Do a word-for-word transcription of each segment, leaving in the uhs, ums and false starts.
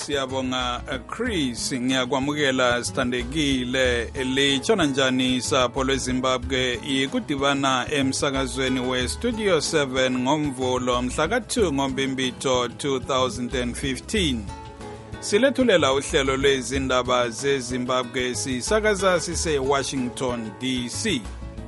siyabonga Chris, ngiyakwamukela sithandekile. Litshona njani sapho lweZimbabwe? Ikudibana emsakazweni we Studio seven ngomvulo mhla ka two ngoMbimbitho two thousand fifteen. Silethulela uhlelo lwezindaba zeZimbabwe sisakaza sise Washington D C.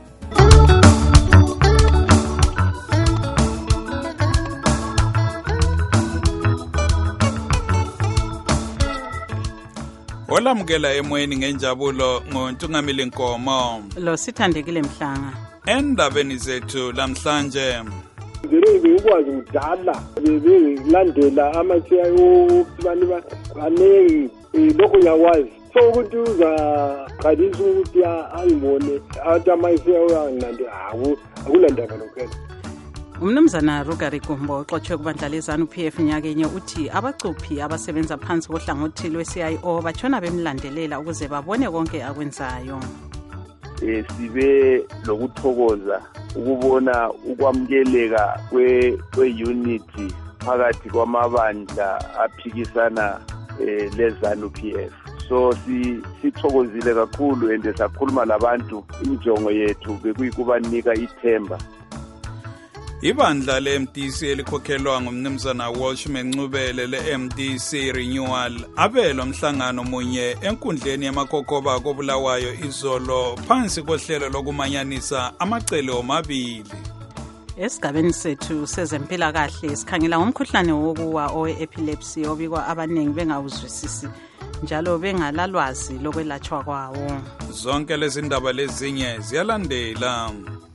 Olamukela emoyeni ngenjabulo ngoNtungamili Nkomo. Lo sithandekile Mhlanga. Endabeni zethu lamhlanje. Ngeke ukwazi ukudala bebelandela ama-C I O bani banengi lokho ngiyakwazi. So ukuthi uzaqalisa ukuthi angibone athi ama-C I O anginandi hawu akulandaba lokho. Umnumzana Rugari Gumbo oxotshe kubandla lezanu P F nyakenye uthi abacuphi abasebenza phansi kohlangothi lwe-C I O batshona bemlandelela ukuze babone konke akwenzayo. Eh sibe lokuthokoza ukubona ukwamukeleka kwe kwe-unity phakathi kwamabandla aphikisana eh, lezanu P F. So si sithokozile kakhulu ende sakhuluma labantu injongo yethu bekuyikubanika ithemba. Ibandla le-M D C elikhokhelwa ngumnumzana Walshman Ncubele le-M D C Renewal abelo mhlangano munye enkundleni yamakhokoba kobulawayo izolo phansi kohlelo lokumanyanisa amacele omabili. Esigabeni sethu sezempilakahle sikhangela ngomkhuhlane wokuwa owe-epilepsy obikwa abaningi bengawuzwisisi njalo bengalalwazi lokwelatshwa kwawo. Zonke lezi ndaba lezinye ziyalandela.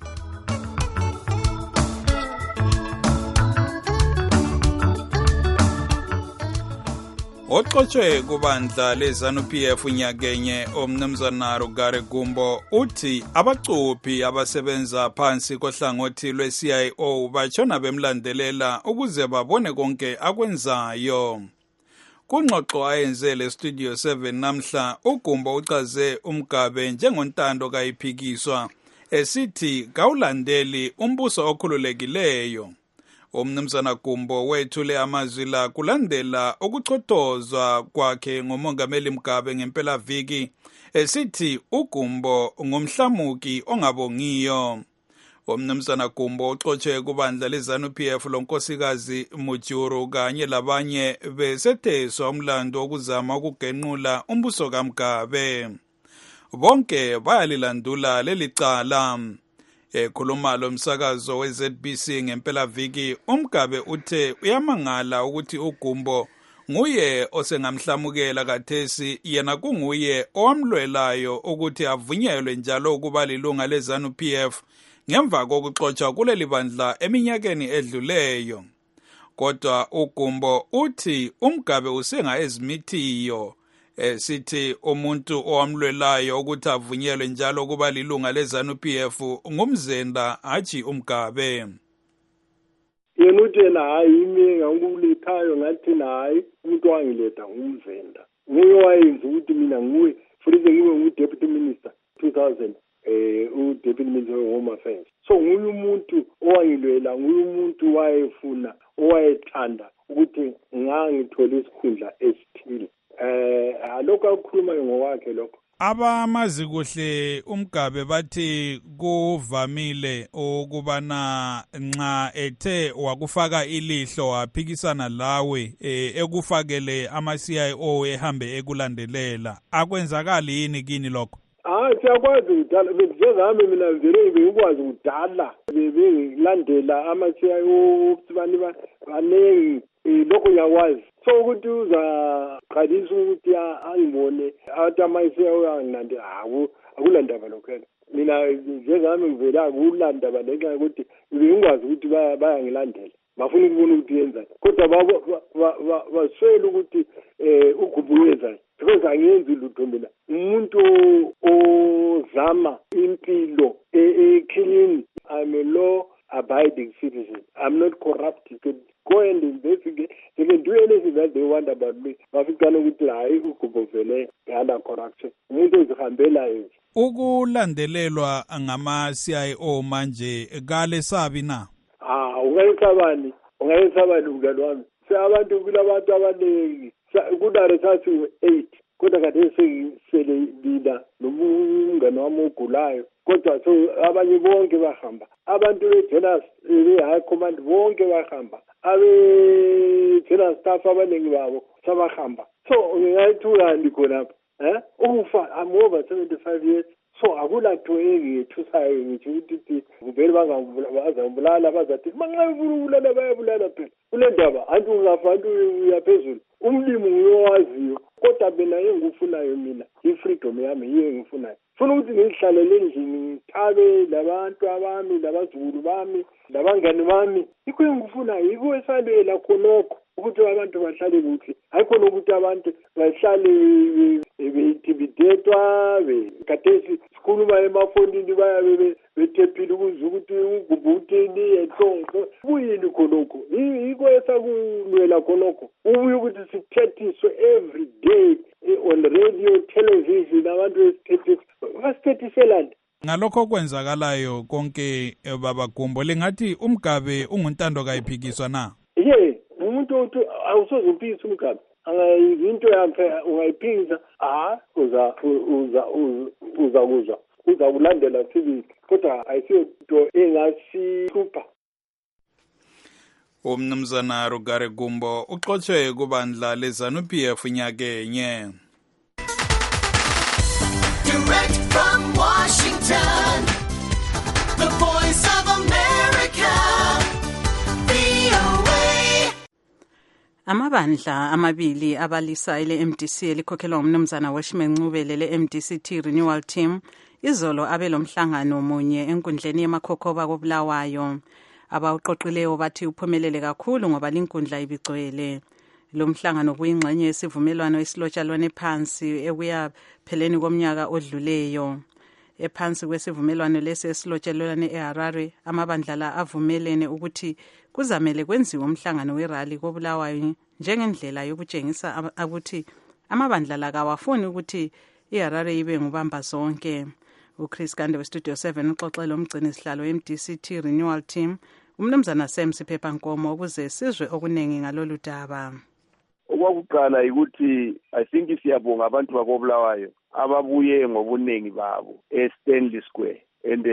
Oxotshe kubandla lezanu P F nyakenye omnumzana Rugari Gumbo uthi abacuphi abasebenza phansi kohlangothi lwe-C I O batshona bemlandelela ukuze babone konke akwenzayo. Kungxoxo ayenze le Studio seven namhla uGumbo uchaze umgabe njengontando kayiphikiswa esithi kawulandeli umbuso okhululekileyo. Umnumzana Gumbo wethule amazwi la kulandela ukuchotozwa kwakhe ngomongameli Mugabe ngempela viki esithi uGumbo ngumhlamuki ongabongiyo. Umnumzana Gumbo uxotshe kubandla lezanu P F lonkosikazi Mujuru kanye labanye besetheswa umlando okuzama ukugenqula umbuso kaMugabe. Bonke bayalilandula lelicala. Ekhuluma lo msakazo we-Z B C ngempela viki uMugabe uthe uyamangala ukuthi uGumbo nguye osengamhlamukela kathesi yena kunguye owamlwelayo ukuthi avunyelwe njalo ukuba lilunga lezanu P F ngemva kokuxotsha kuleli bandla eminyakeni edluleyo. Kodwa uGumbo uthi uMugabe usenga ezimithiyo esithi umuntu owamlwelayo ukuthi avunyelwe njalo ukuba lilunga lezanu P F ngumzenda haji uMugabe. Yena uthi yena hayi imi ngakulethayo ngathi hayi umuntu wangiletha ngumzenda. Nguye wayenza ukuthi mina nguwe futhi ngibe ngu-deputy minister two thousand eh u-deputy minister of home affairs. So nguye umuntu owangilwela, nguye umuntu wayefuna owayethanda ukuthi ngangithola isikhundla esithile. Eh alokho akukhuluma ngowakhe lokho. Abamazi kuhle uMugabe bathi kuvamile ukubana nxa ethe wakufaka ilihlo waphikisana lawe ekufakele ama-C I O ehambe ekulandelela. Akwenzakali yini kini lokho? Ah siyakwazi ukudala njengami mina vele ngikwazi ukudala bebelandela ama-C I O bani banengi lokho ngiyakwazi. So ukuthi uzaqalisa ukuthi angibone athi ama-C I O anginandi hawu akulandaba lokho. Mina njengami ngivela akulandaba lenxa ukuthi ngikwazi ukuthi bayangilandela bafuna ukubona ukuthi yenzani kodwa baswele ukuthi uGumbo yenzani because angenzi lutho mina umuntu ozama impilo e-clean. I'm a law abiding citizen. I'm not corrupt. You can go and investigate. They can do anything that they want about me. Bafikana ukuthi hayi uGumbo vele under corruption. Umuntu uzihambela yena. Ukulandelelwa ngama-C I O manje kale sabi na? Ah, ungayisabani? Ungayisabani mngani wami? Seabantu kulabantu abaningi. kudare sathi eight kodwa kade sele lila nomungane wami ogulayo kodwa so abanye bonke bahamba abantu beJenas be-high command bonke bahamba abe-Jenas staff abaningi babo sabahamba so ngingayithulani khonapha eh ufa I'm over seventy-five years so akulatho engithusayo ngithi ukuthi vele bangabulala bazathi mangayibulala bayabulala phela kule ndaba anti ungafa anti uyaphezulu umlimi uyowaziyo kodwa mina engifunayo mina ifreedom yami yiyo engifunayo funa ukuthi ngihlalele endlini ngithabe labantu abami labazukulu bami labangani bami ikho engifunayo ikho esalela khonokho ukuthi abantu bahlale kuhle ayikho ukuthi abantu bahlale be-intimidate-wa bekhathesi sikhuluma emafonini bayabe bethephile ukuze ukuthi ugubhutini enhlonzo kuyini khonokho yikho esakulwela khonokho ubuye ukuthi sithethiswe every day on radio television abantu besithethiswe basithethiselani ngalokho okwenzakalayo konke baba Gumbo lengathi umgabe unguntando kayiphikiswa na ye umuntu uthi awusoze uphikise umgabe into yakhe ungayiphikisa ah uza uza uza uza uza kulandela sibili kodwa ayisiyonto engasihlupha. Umnumzana Rugare Gumbo uxotshe kubandla leZANU P F nyakenye. Direct from Washington, the voice of America, V O A. Amabandla amabili abalisa ile M D C elikhokhelwa umnumzana Weshman Ncubele le M D C T Renewal Team izolo abelomhlangano munye enkundleni yemakhokhoba koBulawayo. Abawuqoqileyo bathi uphumelele kakhulu ngoba linkundla ibigcwele. Lo mhlangano kuyingxenye yesivumelwano esilotshalwane phansi ekuya pheleni komnyaka odluleyo. Ephansi kwesivumelwano lesi esilotshalwane eHarare amabandla la avumelene ukuthi kuzamele kwenziwe umhlangano werally koBulawayo njengendlela yokutshengisa ukuthi amabandla la kawafuni ukuthi iHarare ibe ngubamba zonke. uChris Gande weStudio seven uxoxela umgcini sihlalo M D C T Renewal Team umnumzana Sam Siphepa Nkomo ukuze sizwe okunengi ngalolu daba. Okwakuqala ukuthi I think siyabonga abantu bakoBulawayo ababuye ngobunengi babo eStanley Square and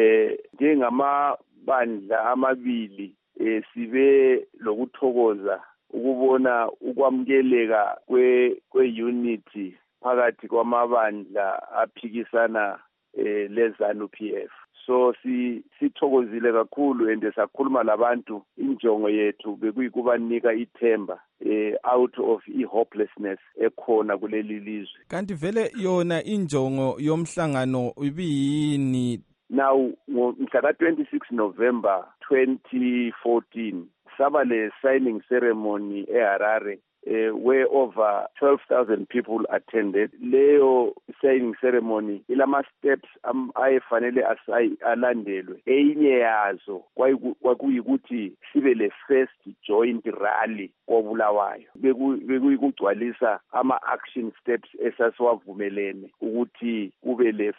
njengamabandla amabili sibe lokuthokoza ukubona ukwamukeleka kwe kwe-unity phakathi kwamabandla aphikisana eh leZANU P F. So si sithokozile kakhulu ende sakhuluma labantu injongo yethu bekuyikubanika ithemba eh out of ihopelessness ekhona kuleli lizwe. Kanti vele yona injongo yomhlangano ibiyini? Now ngomhla twenty-six November twenty fourteen saba le signing ceremony eHarare Uh, where over twelve thousand people attended. Leo signing ceremony ilama steps um, ayefanele alandelwe. Eyinye yazo kwakuyikuthi sibe le first joint rally koBulawayo. Bekuyikugcwalisa ama action steps esasiwavumelene ukuthi kube le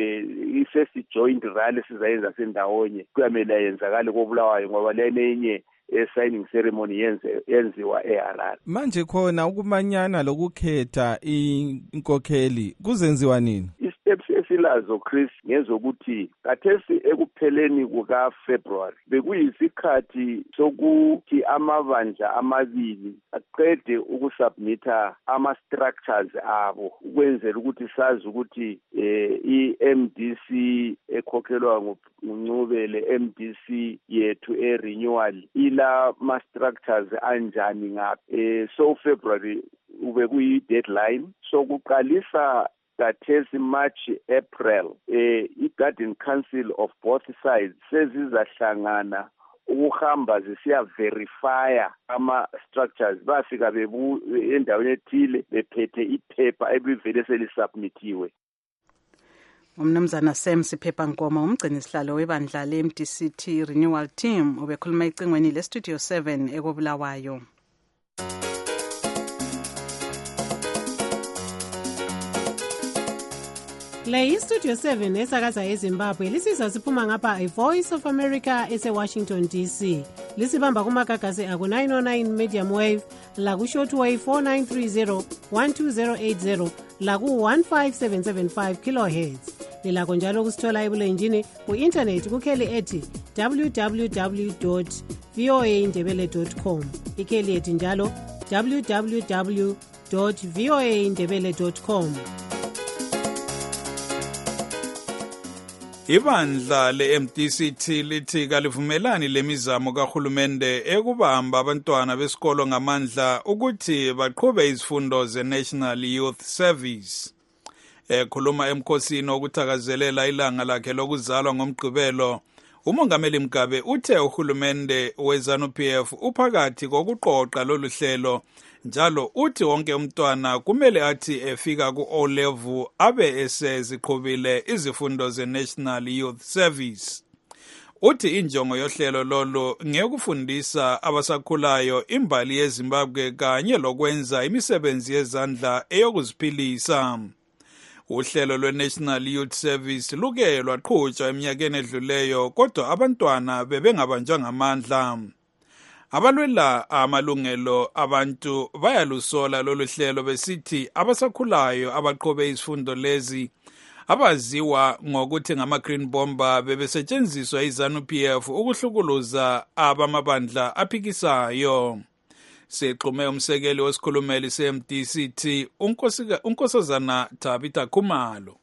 i first joint rally sizayenza sendawonye kuyamele yenzakale koBulawayo ngoba lenye signing ceremony yenze yenziwa eHarare. Manje khona ukumanyana lokukhetha inkokheli kuzenziwa nini? Steps esilazo Chris ngezokuthi kathesi ekupheleni kuka February bekuyisikhathi sokuthi amabandla amabili aqede ukusubmita ama structures abo ukwenzela ukuthi sazi ukuthi eh, i-M D C ekhokhelwa nguNcubele M D C yethu e-renewal ila ma structures anjani ngapha eh, so February ube kuyi deadline sokuqalisa kathesi March April eh i-Garden Council of both sides sezizahlangana ukuhamba zisiya verify ama structures bafika bebu endaweni ethile bephethe iphepha ebivele selisubmitiwe. Umnumzana Sam Siphepa Nkomo umgcini sihlalo webandla le M D C T Renewal Team ubekhuluma icingweni le Studio seven ekoBulawayo. Le iStudio seven esakaza eZimbabwe lisizwa siphuma ngapha iVoice of America ese-Washington D C. Lisibamba kumagagasi aku nine oh nine medium wave, laku shortwave four nine three zero one two zero eight zero, laku one five seven seven five kilohertz. Lilakho njalo kusithola ebulenjini ku-internet kukheli ethi w w w dot v o a indebele dot com. Ikheli ethi njalo w w w dot v o a indebele dot com. Ibandla le-M D C T lithi kalivumelani lemizamo kahulumende ekubamba abantwana besikolo ngamandla ukuthi baqhube izifundo ze-National Youth Service. Ekhuluma emkhosini okuthakazelela ilanga lakhe lokuzalwa ngomgqibelo, uMongameli Mugabe uthe uhulumende we-ZANU P F uphakathi kokuqoqa lolu hlelo, njalo uthi wonke umntwana kumele athi efika ku-O level abe eseziqhubile izifundo ze-National Youth Service. Uthi injongo yohlelo lolo ngekufundisa abasakhulayo imbali yeZimbabwe kanye lokwenza imisebenzi yezandla eyokuziphilisa. Uhlelo lwe-National Youth Service luke lwaqhutshwa eminyakeni edluleyo, kodwa abantwana bebengabanjwa ngamandla. Abalwela amalungelo abantu bayalusola lolu hlelo besithi abasakhulayo abaqobe izifundo lezi abaziwa ngokuthi ngama-green bomber bebesetshenziswa i-ZANU P F ukuhlukuluza abamabandla aphikisayo. Sixhume umsekeli wesikhulumeli se-M D C T uNkosazana Tabitha Khumalo.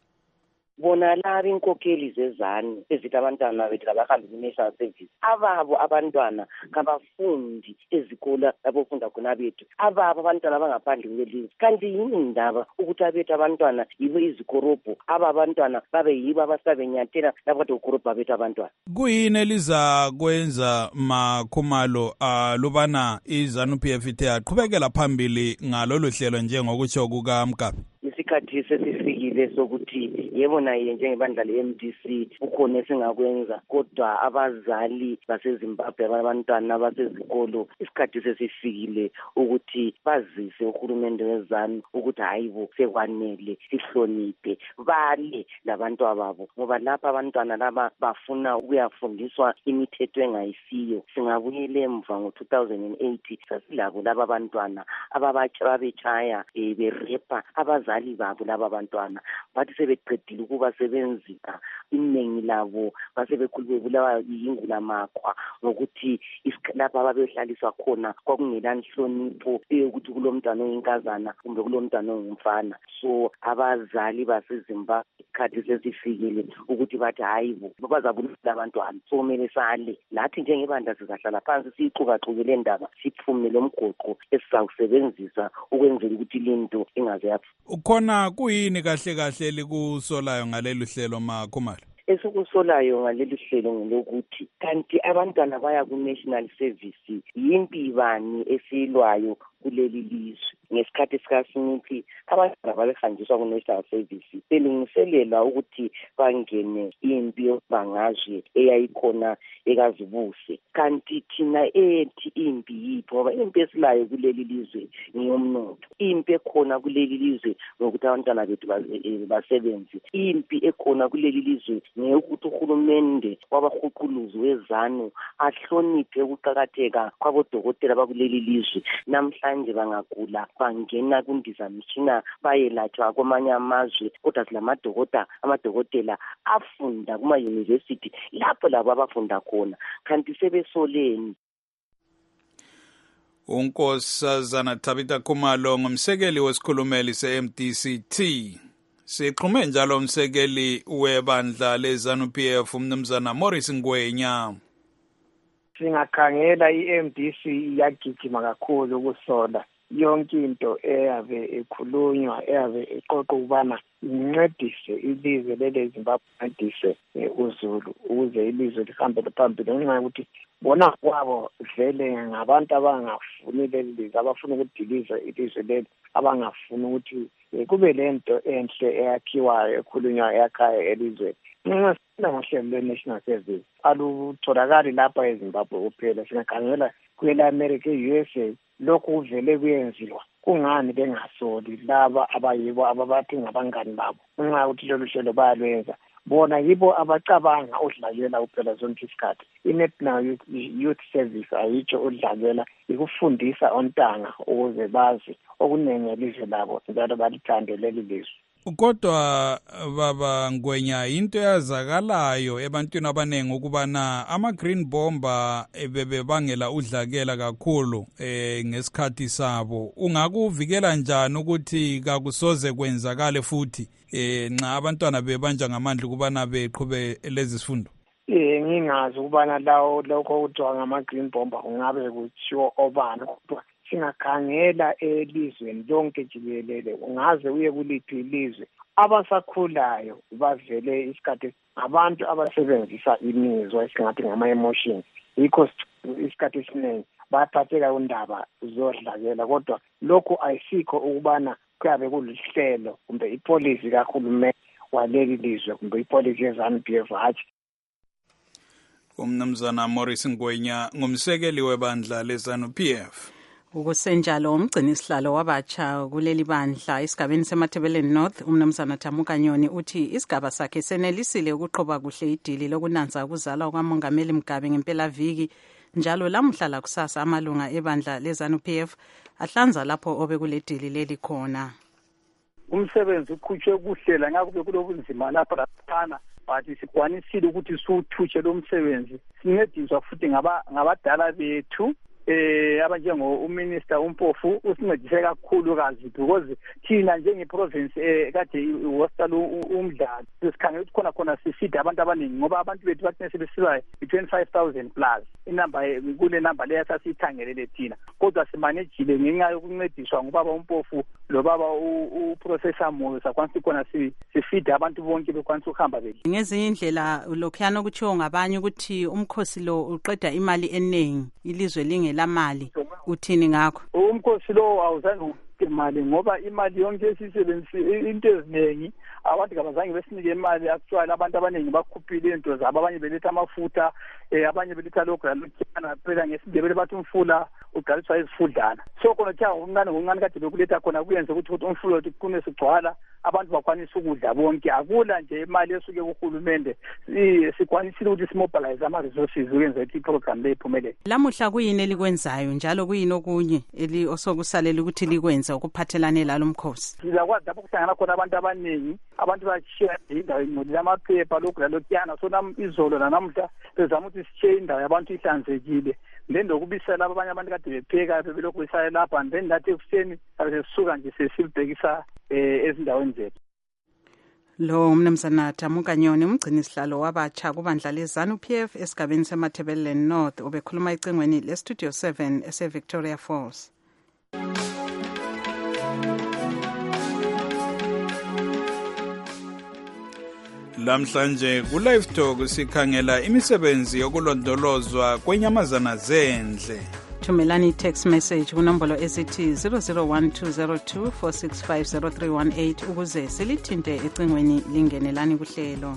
Bona laba inkokheli zezani ezithi abantwana bethu abahambi ku-National Service, ababo abantwana ngabafundi ezikolo abafunda khona bethu, ababo abantwana abangaphandle kwelizwe. Kanti yini indaba ukuthi abethu abantwana yibo izikorobho, aba abantwana babe yibo abasabenyathela lapho kade ukorobha bethu abantwana? Kuyini eliza kwenza Makhumalo alubana i-ZANU P F ithe yaqhubekela phambili ngalolu hlelo njengokutsho kukaMgabe? Isikhathi sesifikile sokuthi yebo naye njengebandla le-M D C ukhona esingakwenza, kodwa abazali baseZimbabwe abantwana abasezikolo isikhathi sesifikile ukuthi bazise uhulumende wezanu ukuthi hayibo sekwanele, sihloniphe, bale labantu ababo, ngoba lapha abantwana laba bafuna ukuyafundiswa imithetho engayisiyo. Singabuyele emva ngo two thousand eight sasilabo laba abantwana ababetshaya berepa abazali babo laba bantwana, bathi sebeqedile ukubasebenzisa iningi labo basebekhulubulawa yingulamakhwa ngokuthi lapha ababehlaliswa khona kwakungela nhlonipho ukuthi kulomntwana oyinkazana kumbe kulomntwana ongumfana. So abazali baseZimbabwe isikhathi sesifikile ukuthi bathi hayibo bazabulala abantwana, so kumele sale lathi njengebandla sizahlala phansi siyicukacuke le ndaba, siphume lo mgoqo esizawusebenzisa ukwenzela ukuthi lento ingaze yaphi. Ukhona kuyini kahle kahle likusolayo ngalelu hlelo Makhumalo? Esikusolayo ngaleli hlelo ngelokuthi kanti abantwana baya ku-National Service, yimpi bani esilwayo kuleli lizwe? Ngesikhathi sikaSmith abantwana babehanjiswa ku-National Service belungiselela ukuthi bangene impi yobangazwe eyayikhona ekazibuse. Kanti thina ethi impi yiphi? Ngoba impi esilayo kuleli lizwe ngiyomnotho, impi ekhona kuleli lizwe ngokuthi abantwana bethu basebenze, impi ekhona kuleli lizwe ngekuthi uhulumende wabahuquluzi wezanu ahloniphe ukuqakatheka kwabodokotela bakuleli lizwe. Namhlanje bangagula bangena kundizamtshina bayelatshwa kwamanye amazwe, kodwa silamadokotela amadokotela afunda kuma-university lapho labo abafunda khona, kanti sebesoleni. uNkosazana Tabitha Khumalo ngumsekeli wesikhulumeli se-M D C T. Siqhume njalo umsekeli webandla le-ZANU P F uMnumzana Morris Ngwenya. Singakhangela i-M D C iyagijima kakhulu ukusola yonke into eyabe ekhulunywa eyabe eqoqa ukubana incedise ilizwe leleZimbabwe, incedise uZulu ukuze ilizwe lihambe phambili, ngenxa yokuthi bona kwabo vele ngabantu abangafuni leli lizwe, abafuna ukudiliza ilizwe leli, abangafuni ukuthi kube lento enhle eyakhiwayo ekhulunywa eyakhaya elizweni. Nxa sina ngohlelo lwe-National Service alutholakali lapha eZimbabwe kuphela, singakhangela kwele America, e-U S A, lokhu kuvele kuyenziwa kungani bengasoli laba abayibo ababathi ngabangani babo ngenxa yokuthi lolu hlelo bayalwenza bona yibo abacabanga udlalela uphela zonke isikhathi. I-National Youth, Youth Service ayitsho udlalela ikufundisa ontanga ukuze bazi okuningi elizwe labo njalo balithande leli lizwe. Kodwa baba Ngwenya into yazakalayo ebantwini abanengi ukubana ama-green bomber bebebangela udlakela kakhulu eh ngesikhathi sabo. Ungakuvikela njani ukuthi kakusoze kwenzakale futhi eh nxa abantwana bebanja ngamandla ukubana beqhube lezi sifundo? Eh ngingazi ukubana lawo lokho kuthiwa ngama-green bomber ungabe kuthiwa obani kodwa singakhangela elizweni lonke jikelele ungaze uye kuliphi ilizwe abasakhulayo bavele isikhathi abantu abasebenzisa imizwa esingathi ngama-emotions yikho isikhathi esiningi baphatheka undaba zodlakela kodwa lokho ayisikho ukubana kuyabe kuluhlelo kumbe ipolisi kahulumeni waleli lizwe kumbe ipolisi ye-ZANU P F hatshi. Umnumzana Morris Ngwenya ngumsekeli webandla le-ZANU P F. Ukusenjalo umgcini isihlalo wabatsha kuleli bandla isigabeni seMathebeleni North umnumzana Tamuka Nyoni uthi isigaba sakhe senelisile ukuqhoba kuhle idili lokunanza ukuzalwa kwaMongameli Mugabe ngempela viki njalo lamhla kusasa amalunga ebandla le-ZANU P F ahlanza lapho obekuledili leli khona. Umsebenzi uqhutshwe kuhlela ngakube kulobunzima lapha laphana bathi sikwanisile ukuthi siwuthutshe lo msebenzi sincediswa futhi ngaba ngabadala bethu eh abanjengo uminister uMpofu usincedise kakhulu kazi because thina njenge province eh kade iwostala umdlalo sikhangela ukuthi khona khona sisida abantu abaningi ngoba abantu bethu bathi sebesiba twenty-five thousand plus inamba kule number leya sasithangelele thina kodwa simanejile ngenxa yokuncediswa ngobaba uMpofu lo baba uprofessor Moyo sakwansi khona sifida abantu bonke bekwanisa ukuhamba bethu ngezinye indlela lokhuyana ukuthiwa ngabanye ukuthi umkhosi lo uqeda imali eningi ilizwe linge lamali uthini ngakho? Umkhosi lo awuzange imali ngoba imali yonke esisebenzisa into eziningi abantu kabazange besinike imali actually abantu abaningi bakhuphile into zabo abanye beletha amafutha eh abanye beletha logra lotyana phela ngesindebele bathi umfula ugaliswa izifudlana so khona kuthiwa ngokuncane ngokuncane kade bekuletha khona kuyenze ukuthi umfula uthi kuqine sigcwala abantu bakwanisa ukudla bonke akula nje imali esuke kuhulumende sikwanisile ukuthi simobilize ama resources ukwenza ukuthi iprogram le iphumelele. Lamuhla kuyini elikwenzayo njalo kuyini okunye eli osokusalela ukuthi likwenza ukuphathelane lalo mkhosi? Sizakwazi lapho kuhlangana khona abantu abaningi abantu bashiya indawo ingcolile amaphepha lokhu lalotyana so nam izolo namhla bezama ukuthi sishiye indawo yabantu ihlanzekile then lokubisela abanye abantu kade bepheka bebelokhu besaya lapha then nathi ekuseni sisuka nje sesibhekisa eh ezindaweni zethu. Lo umnumzana Tamuka Nyoni umgcini isihlalo wabatsha kubandla le-ZANU P F esigabeni seMathebeleni North obekhuluma icingweni le-Studio seven ese-Victoria Falls. Lamhlanje ku Live Talk sikhangela imisebenzi yokulondolozwa kwenyamazana zendle. Thumelani text message kunombolo esithi zero zero one two zero two four six five zero three one eight ukuze silithinte ecingweni lingenelani kuhlelo.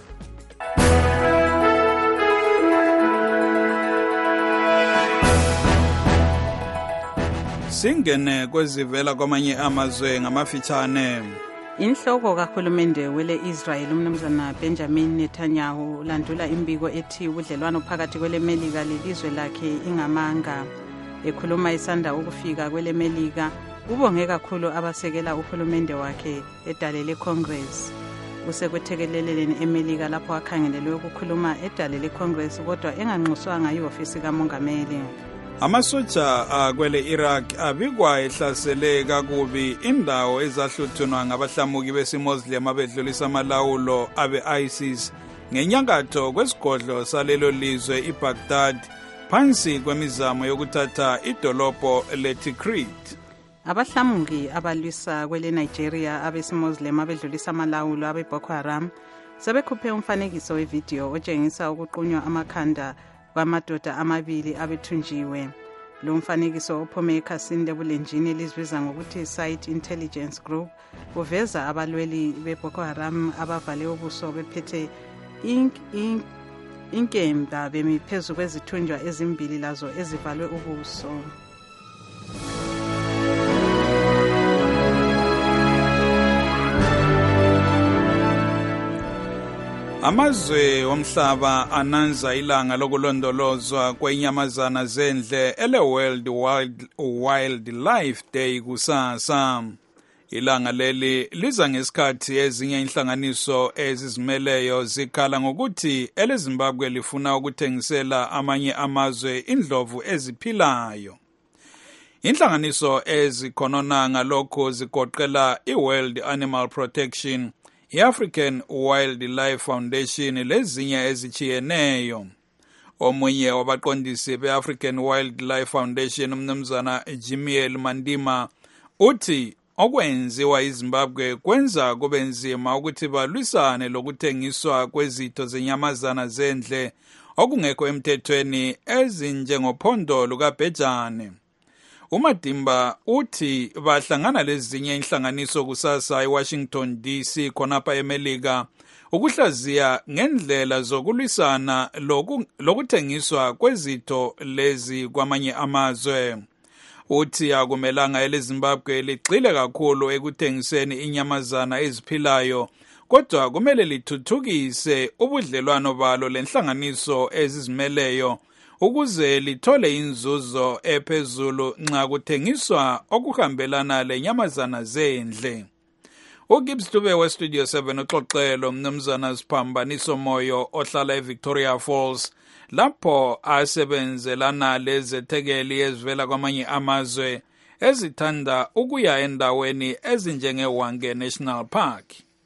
Singene kwezivela kwamanye amazwe ngamafitshane. Inhloko kahulumende wele Israel umnumzana Benjamin Netanyahu ulandula imbiko ethi ubudlelwano phakathi kwele Melika lelizwe lakhe ingamanga. Ekhuluma isanda ukufika kwele Melika ubonge kakhulu abasekela uhulumende wakhe edalele Congress. Usekwethekeleleni eMelika lapho akhangelelwe ukukhuluma edalele Congress kodwa enganxuswanga iofisi kamongameli. Amasoja akwele Iraq abikwa ehlasele kakubi indawo ezahluthunwa ngabahlamuki besimoslim abedlulisa amalawulo abe-ISIS ngenyakatho kwesigodlo salelo lizwe iBaghdad phansi kwemizamo yokuthatha idolobho leTikrit. Abahlamuki abalwisa kwele Nigeria abesimoslim abedlulisa amalawulo abe-Boko Haram sebekhuphe umfanekiso wevideo otshengisa ukuqunywa amakhanda kwamadoda amabili abethunjiwe. Lo mfanekiso ophume ekhasini lebulenjini elizwiza ngokuthi Site Intelligence Group uveza abalweli beBoko Haram abavale ubuso bephethe inkemba bemi phezu kwezithunjwa ezimbili lazo ezivalwe ubuso. Amazwe omhlaba ananza ilanga lokulondolozwa kwenyamazana zendle ele World Wild Wildlife Day kusasa. Ilanga leli liza ngesikhathi ezinye inhlanganiso ezizimeleyo zikhala ngokuthi eleZimbabwe lifuna ukuthengisela amanye amazwe indlovu eziphilayo. Inhlanganiso ezikhonona ngalokho zigoqela iWorld Animal Protection, iAfrican Wildlife Foundation lezinye ezichiyeneyo. Omunye wabaqondisi beAfrican Wildlife Foundation umnumzana Jimiel Mandima uthi okwenziwa iZimbabwe kwenza kube nzima ukuthi balwisane lokuthengiswa kwezitho zenyamazana zendle okungekho emthethweni ezinjengophondo lukaBhejane. uMadimba uthi bahlangana lezinye inhlanganiso kusasa eWashington D C khonapha eMelika ukuhlaziya ngendlela zokulwisana lokuthengiswa kwezitho lezi kwamanye amazwe. Uthi akumelanga eleZimbabwe ligxile kakhulu ekuthengiseni inyamazana eziphilayo, kodwa kumele lithuthukise ubudlelwano balo lenhlanganiso ezizimeleyo ukuze lithole inzuzo ephezulu nxa kuthengiswa okuhambelana lenyamazana zendle. uGibbs Dube weStudio seven uxoxelo mnumzana Siphambaniso Moyo ohlala eVictoria Falls lapho asebenzelana lezethekeli ezivela kwamanye amazwe ezithanda ukuya endaweni ezinjengeWange National Park.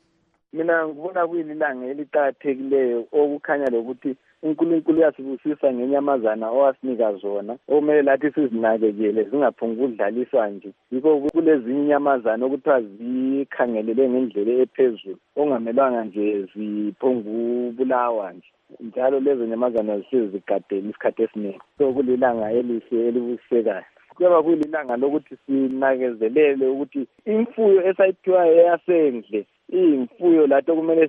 Mina ngibona kuyilanga eliqhakathekileyo okukhanya lokuthi uNkulunkulu uyasibusisa ngenyamazana owasinika zona okumele lathi sizinakekele zingaphungu ukudlaliswa nje. Yikho kulezinye inyamazana okuthiwa zikhangelele ngendlela ephezulu ongamelanga nje ziphungu ubulawa nje. Njalo lezo nyamazana zisizigadela isikhathi esiningi. So kulilanga elihle elibusekayo. Kuba kuyilanga lokuthi sinakezelele ukuthi imfuyo esayiphiwa eyasendle imfuyo lato kumele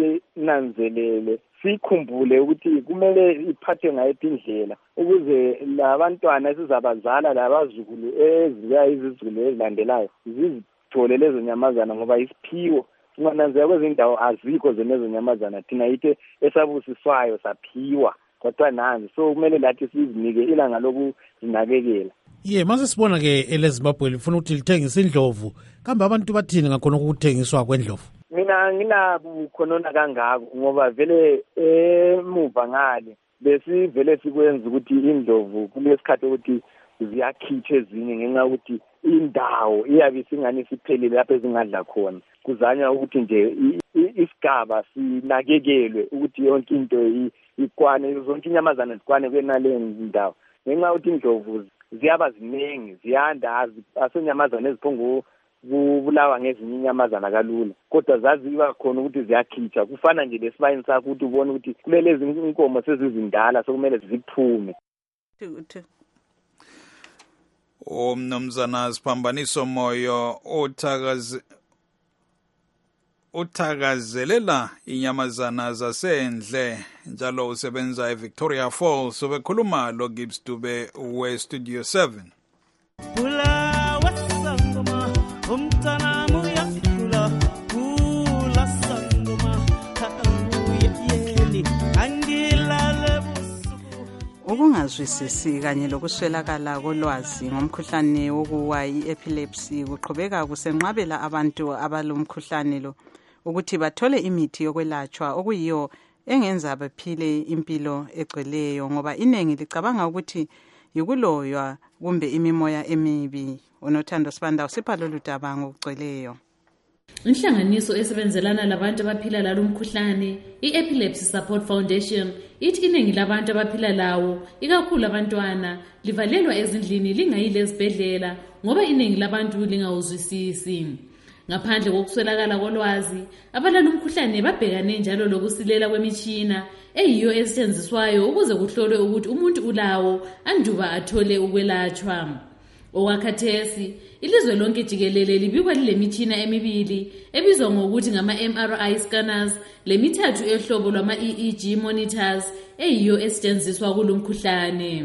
sinanzelele sikhumbule ukuthi kumele iphathe ngayiphi indlela ukuze labantwana esizabazala labazukulu eziya izizulu ezilandelayo zizithole lezo nyamazana ngoba isiphiwo. Singananzela kwezindawo azikho zenezo nyamazana thina yithe esabusiswayo saphiwa kodwa nanzi. So kumele lathi sizinike ilanga lokuzinakekela. Ye mase sibona ke eleZimbabwe lifuna ukuthi lithengise indlovu, kambe abantu bathini ngakhona ukuthengiswa kwendlovu? Mina nginabukhonona kangako ngoba vele emuva ngale besivele sikwenza ukuthi indlovu kulesikhathi ukuthi ziyakhitha ezinye ngenxa ukuthi indawo iyabe singani siphelile lapho ezingadla khona. Kuzanywa ukuthi nje isigaba sinakekelwe ukuthi yonke into ikwane, zonke inyamazana zikwane kwenale ndawo. Ngenxa ukuthi indlovu ziyaba ziningi ziyanda asenyamazana eziphongo kubulawa ngezinye inyamazana kalula, kodwa zaziba khona ukuthi ziyakhitha. Kufana nje lesibayini sakho ukuthi ubone ukuthi kumele izinkomo sezizindala sokumele ziphume. Umnumzana Siphambaniso Moyo uthakaze uthakazelela inyamazana zasendle njalo usebenza eVictoria Falls. Ubekhuluma lo Gibbs Dube weStudio seven. Ukungazwisisi kanye lokuswelakala kolwazi ngomkhuhlane wokuwa i-epilepsy kuqhubeka kusenqabela abantu abalomkhuhlane lo ukuthi bathole imithi yokwelatshwa okuyiyo engenza baphile impilo egcweleyo, ngoba inengi licabanga ukuthi yikuloywa kumbe imimoya emibi. Unothando Sibanda usipha lolu daba ngokugcweleyo. Inhlanganiso esebenzelana labantu abaphila lalo mkhuhlane, i-Epilepsy Support Foundation, ithi iningi labantu abaphila lawo, ikakhulu abantwana, livalelwa ezindlini lingayile ezibhedlela ngoba iningi labantu lingawuzwisisi. Ngaphandle kokuswelakala kolwazi, abalalo umkhuhlane babhekane njalo lokusilela kwemitshina eyiyo esetshenziswayo ukuze kuhlolwe ukuthi umuntu ulawo anduba athole ukwelatshwa. Owakhathesi, ilizwe lonke jikelele libikwa lilemitshina emibili ebizwa ngokuthi ngama-M R I scanners lemithathu ehlobo lwama-E E G monitors eyiyo esetshenziswa kulomkhuhlane.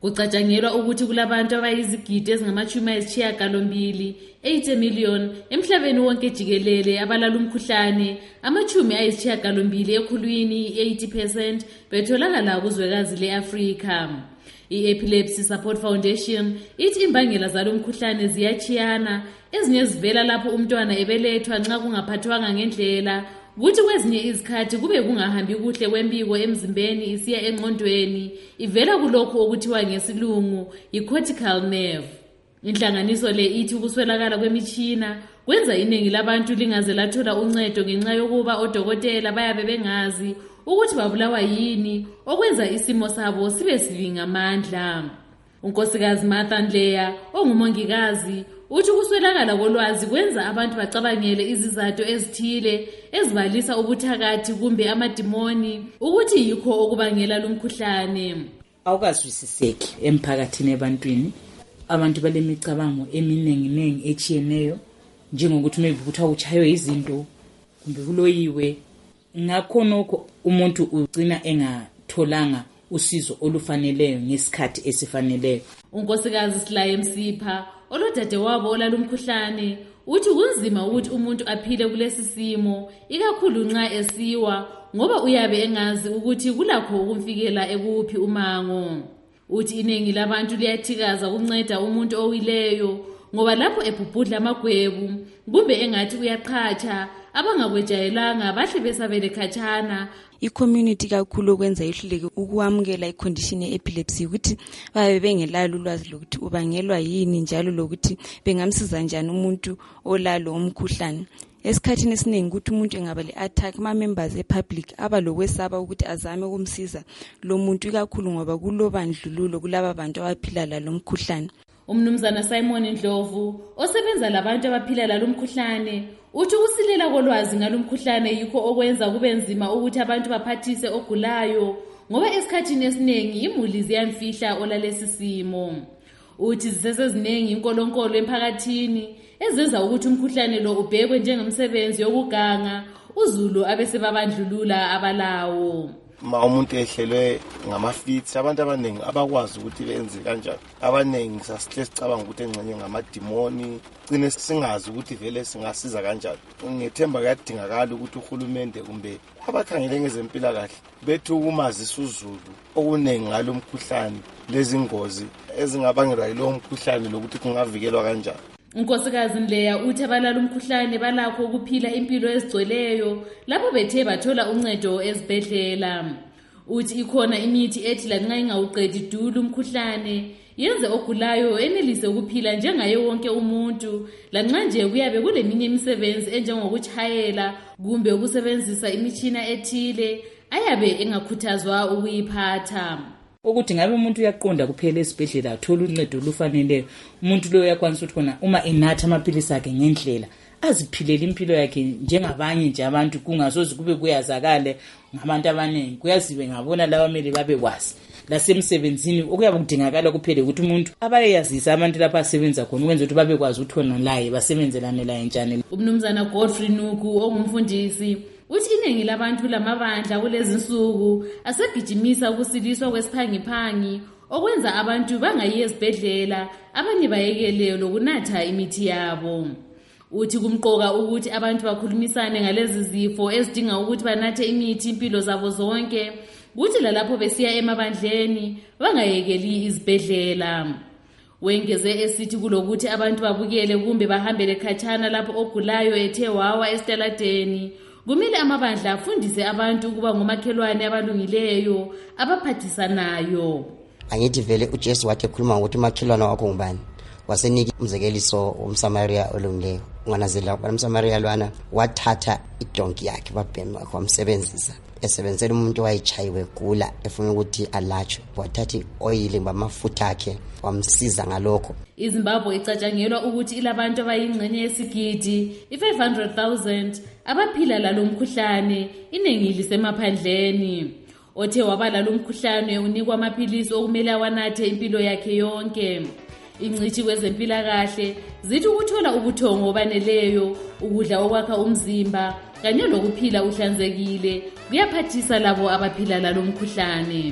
Kucatshangelwa ukuthi kulabantu abayizigidi ezingamashumi ayisishiyagalombili, eighty million, emhlabeni wonke jikelele abalala umkhuhlane, amachumi ayisishiyagalombili ekhulwini, eighty percent, betholakala kuzwekazi le-Afrika. I-Epilepsy Support Foundation ithi imbangela zalo mkhuhlane ziyachiyana, ezinye zivela lapho umntwana ebelethwa nxa kungaphathwanga ngendlela, kuthi kwezinye izikhathi kube kungahambi kuhle kwempiko emzimbeni isiya engqondweni, ivela kulokho okuthiwa ngesilungu yi-cortical nerve. Inhlanganiso le ithi ukuswelakala kwemitshina kwenza iningi labantu lingaze lathola uncedo ngenxa yokuba odokotela bayabe bengazi ukuthi babulawa yini, okwenza isimo sabo sibe sibi ngamandla. Unkosikazi Martha Ndleya, ongumongikazi, uthi ukuswelakala kolwazi kwenza abantu bacabangele izizathu ezithile ezibalisa ubuthakathi kumbe amadimoni ukuthi yikho okubangela lumkhuhlane. Awukazwisiseki emphakathini ebantwini, abantu balemicabango eminengi nengi echiyeneyo, njengokuthi maybe kuthiwa uchaywe izinto kumbe kuloyiwe. Ngakho nokho umuntu ugcina engatholanga usizo olufaneleyo ngesikhathi esifaneleyo. Unkosikazi Silaye Msipha, olodade wabo olala umkhuhlane, uthi kunzima ukuthi umuntu aphile kulesi simo, ikakhulu nxa esiwa, ngoba uyabe engazi ukuthi kulakho ukumfikela ekuphi umango. Uthi iningi labantu liyathikaza ukunceda umuntu owileyo, ngoba lapho ebhubhudla amagwebu kumbe engathi uyaqhatsha, abangakwejayelanga bahle besabele khatshana. I-community kakhulu okwenza ihluleke ukuamukela i-condition ye-epilepsy ukuthi babe bengelalo ulwazi lokuthi ubangelwa yini njalo lokuthi bengamsiza njani umuntu olalo umkhuhlane. Esikhathini esiningi ukuthi umuntu engaba le-attack, ama-members e-public aba lokwesaba ukuthi azame ukumsiza lo muntu, ikakhulu ngoba kulobandlululo kulaba bantu abaphila lalo mkhuhlane. Umnumzana Simon Ndlovu, osebenza labantu abaphila lalo mkhuhlane, uthi ukusilela kolwazi ngalomkhuhlane yikho okwenza kube nzima ukuthi abantu baphathise ogulayo, ngoba esikhathini esiningi imuli ziyamfihla olalesi simo. Uthi ziseseziningi inkolonkolo emphakathini ezenza ukuthi umkhuhlane lo ubhekwe njengomsebenzi yokuganga, uZulu abesebabandlulula abalawo. Ma umuntu ehlelwe ngamafits, abantu abaningi abakwazi ukuthi benze kanjani. Abaningi sasihle sicabanga ukuthi engxenye ngamadimoni, cine singazi ukuthi vele singasiza kanjani. Ngithemba kuyadingakala ukuthi uhulumende kumbe abakhangele ngezempilakahle bethu kumazisa uZulu okunengi ngalo mkhuhlane, lezi ngozi ezingabangelwa yilo mkhuhlane lokuthi kungavikelwa kanjani. Unkosikazi Ndleya uthi abalala umkhuhlane balakho ukuphila impilo ezigcweleyo lapho bethe bathola uncedo ezibhedlela. Uthi ikhona imithi ethi lanxa ingawuqedi dulu umkhuhlane yenze ogulayo enelise ukuphila njengaye wonke umuntu, lanxa nje kuyabe kuleminye imisebenzi enjengokuchayela kumbe ukusebenzisa imitshina ethile ayabe engakhuthazwa ukuyiphatha. Ukuthi ngabe umuntu uyaqonda kuphela esibhedlela athola uncedo olufaneleyo, umuntu lo uyakwanisa ukuthi khona uma enatha amaphilisi akhe ngendlela aziphilela impilo yakhe njengabanye nje abantu, kungasoze kube kuyazakale ngabantu abaningi. Kuyaziwe ngabona laba mele babe kwazi lasemsebenzini okuyabe kudingakala kuphele ukuthi umuntu abayazisa abantu lapha asebenza khona ukwenza ukuthi babe kwazi ukuthi wona laye basebenzelane la enjani. Umnumzana Godfrey Nuku, ongumfundisi, uthi iningi labantu lamabandla kulezi insuku asegijimisa ukusiliswa kwesiphangiphangi, okwenza abantu bangayi ezibhedlela, abanye bayekele lokunatha imithi yabo. Uthi kumqoka ukuthi abantu bakhulumisane ngalezi zifo ezidinga ukuthi banathe imithi impilo zabo zonke, kuthi lalapho besiya emabandleni bangayekeli izibhedlela. Wengeze esithi kulokuthi abantu babukele kumbe bahambele khatshana lapho ogulayo ethe wawa esitaladeni, kumele amabandla afundise abantu ukuba ngomakhelwane abalungileyo abaphathisanayo. Angithi vele uJesu wathi ekhuluma ukuthi umakhelwane wakho ngubani, wasenika umzekeliso umSamaria olungileyo. Unganazela umSamaria lwana wathatha idonki yakhe babhema kwamsebenzisa, esebenzela umuntu wayichayiwe gula efuna ukuthi alatshwe, wathatha oil bamafutha akhe wamsiza ngalokho. iZimbabwe icatshangelwa ukuthi ilabantu abayingxenye yesigidi i-five hundred thousand abaphila lalo mkhuhlane, iningi lisemaphandleni. Othe wabala lo mkhuhlane unikwa amaphilisi okumele awanathe impilo yakhe yonke. Ingcithi kwezempilakahle zithi ukuthola ubuthongo obaneleyo, ukudla okwakha umzimba kanye nokuphila uhlanzekile kuyaphathisa labo abaphila lalo mkhuhlane.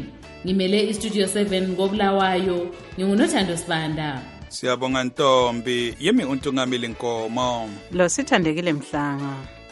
ngimele istudio seven ngobulawayo ngingunothando Sibanda. Siyabonga Ntombi, yimi uNtungamili Nkomo. Lo sithandekile Mhlanga.